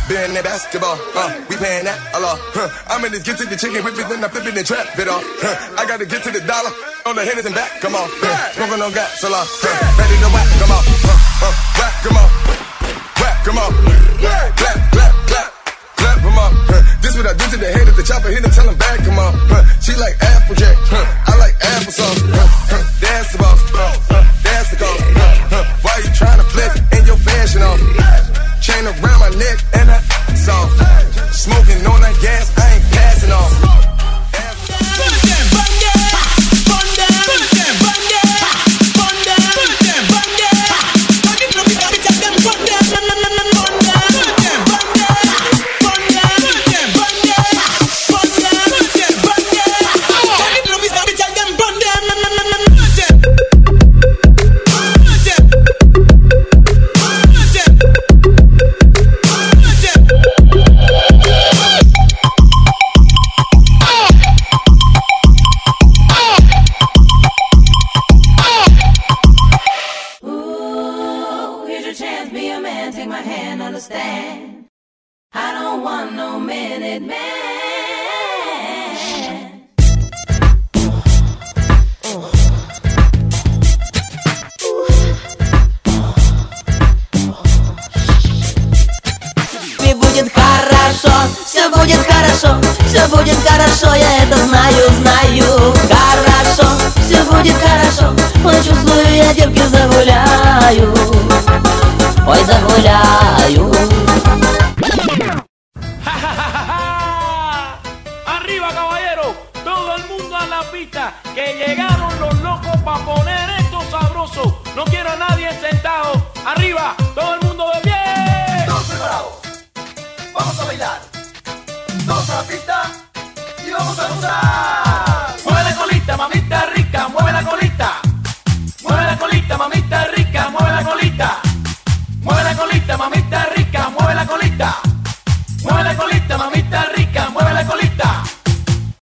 Been that basketball, we paying that a lot. I'm in this get to the chicken whip it, then I flip it and trap it off. I gotta get to the dollar on the hitters and back, come on. Smoking on gas a lot, ready to whack, come on. Whack, come on. Whack, come on. Clap, clap, clap, clap, come on. This what I do to the head of the chopper, hit him, tell him back, come on. She like Applejack, I like applesauce. That's the boss, that's the cause. Why you trying to flex in your fashion off? Chain around my neck and I soft. Smoking on that gas, I ain't passing off. Все будет хорошо, я это знаю, знаю. Хорошо, все будет хорошо. Ой, чувствую, я девки загуляю. Ой, загуляю. Arriba, caballero, todo el mundo a la pista, que llegaron los locos para poner esto sabroso. No quiero a nadie sentado. Arriba, todo el mundo de pie. Todos preparados, vamos a bailar. Todos a la pista y vamos a gozar.